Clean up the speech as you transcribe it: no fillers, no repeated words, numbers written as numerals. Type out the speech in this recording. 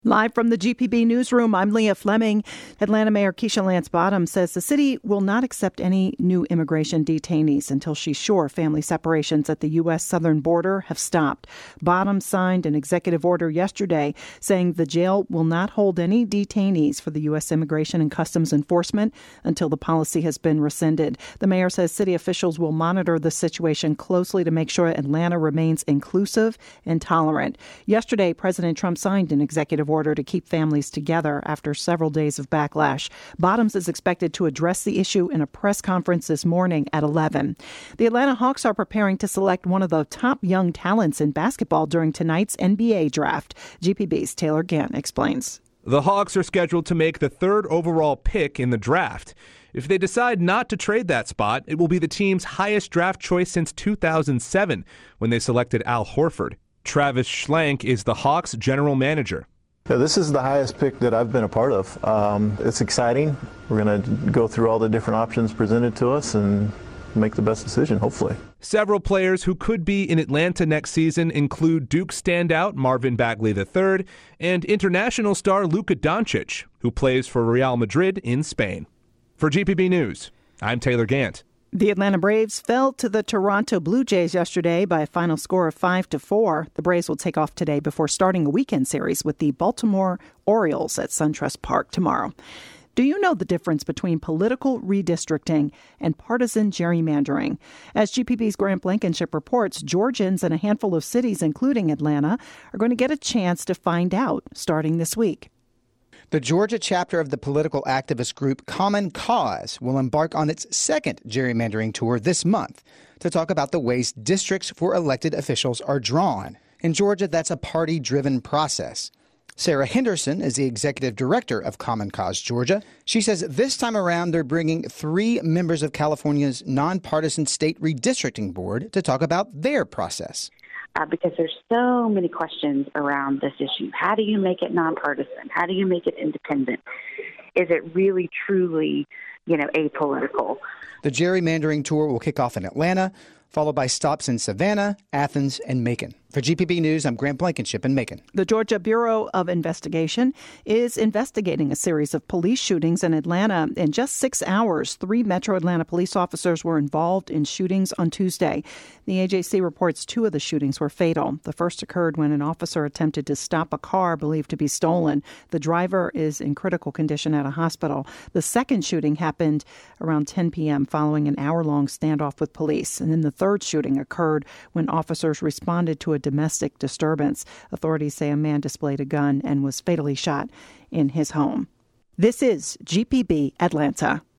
Live from the GPB newsroom, I'm Leah Fleming. Atlanta Mayor Keisha Lance Bottoms says the city will not accept any new immigration detainees until she's sure family separations at the U.S. southern border have stopped. Bottoms signed an executive order yesterday saying the jail will not hold any detainees for the U.S. Immigration and Customs Enforcement until the policy has been rescinded. The mayor says city officials will monitor the situation closely to make sure Atlanta remains inclusive and tolerant. Yesterday, President Trump signed an executive order to keep families together after several days of backlash. Bottoms is expected to address the issue in a press conference this morning at 11. The Atlanta Hawks are preparing to select one of the top young talents in basketball during tonight's NBA draft. GPB's Taylor Gant explains. The Hawks are scheduled to make the third overall pick in the draft. If they decide not to trade that spot, it will be the team's highest draft choice since 2007 when they selected Al Horford. Travis Schlenk is the Hawks general manager. Yeah, this is the highest pick that I've been a part of. It's exciting. We're going to go through all the different options presented to us and make the best decision, hopefully. Several players who could be in Atlanta next season include Duke standout Marvin Bagley III and international star Luka Doncic, who plays for Real Madrid in Spain. For GPB News, I'm Taylor Gant. The Atlanta Braves fell to the Toronto Blue Jays yesterday by a final score of 5-4. The Braves will take off today before starting a weekend series with the Baltimore Orioles at SunTrust Park tomorrow. Do you know the difference between political redistricting and partisan gerrymandering? As GPB's Grant Blankenship reports, Georgians in a handful of cities, including Atlanta, are going to get a chance to find out starting this week. The Georgia chapter of the political activist group Common Cause will embark on its second gerrymandering tour this month to talk about the ways districts for elected officials are drawn. In Georgia, that's a party-driven process. Sarah Henderson is the executive director of Common Cause Georgia. She says this time around they're bringing 3 members of California's nonpartisan state redistricting board to talk about their process. Because there's so many questions around this issue. How do you make it nonpartisan? How do you make it independent? Is it really, truly, apolitical? The gerrymandering tour will kick off in Atlanta, followed by stops in Savannah, Athens, and Macon. For GPB News, I'm Grant Blankenship in Macon. The Georgia Bureau of Investigation is investigating a series of police shootings in Atlanta. In just 6 hours, 3 Metro Atlanta police officers were involved in shootings on Tuesday. The AJC reports 2 of the shootings were fatal. The first occurred when an officer attempted to stop a car believed to be stolen. The driver is in critical condition at a hospital. The second shooting happened around 10 p.m. following an hour-long standoff with police. And then the third shooting occurred when officers responded to a domestic disturbance. Authorities say a man displayed a gun and was fatally shot in his home. This is GPB Atlanta.